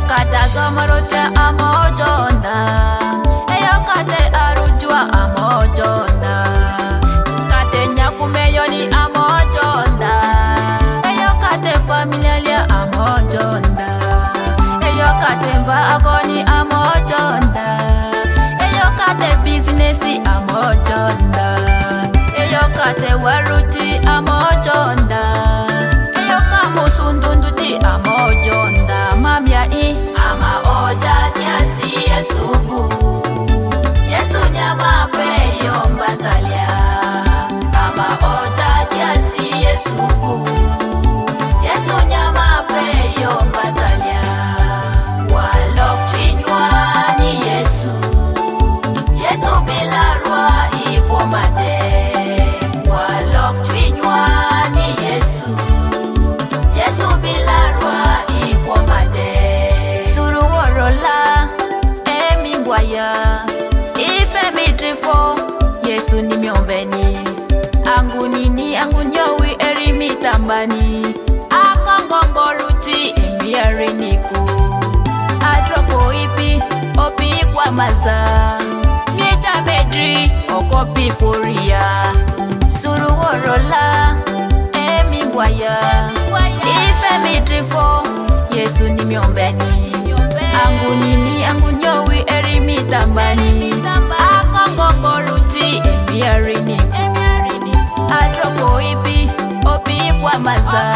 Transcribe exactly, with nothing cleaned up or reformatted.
kata somorote amojonda, eyo kate arujua amojonda, kate nyakumeyoni amojonda, eyo kate familialia amojonda, eyo kate mba agoni amojonda, eyo kate businessi amojonda, eyo kate waruti amojonda, eyo kamusundunduti amojonda. Mamia i ama oja nyasi Yesubu, Yesu nyama peyo mbazalia. Ama oja nyasi Yesubu, Yesu nyama peyo mbazalia. Walok chinywa ni Yesu, Yesu bila rwa ipo mate. Walok chinywa ni Yesu, Yesu bila rwa ipo mate. Suru worola emi mbwaya ife mitrifo Yesu ni miombeni. Angu nini angu nyowi eri mitambani. Akongongoruti emi eriniku. Adroko ipi opi kwa maza. Miecha bedri oko piporia. Suru worola emi mbwaya ife mitrifo Yesu ni miombeni. Angu nini angu nyowi eri mitambani. Akongongoruti emi eriniku. Adroko ipi opi kwa maza.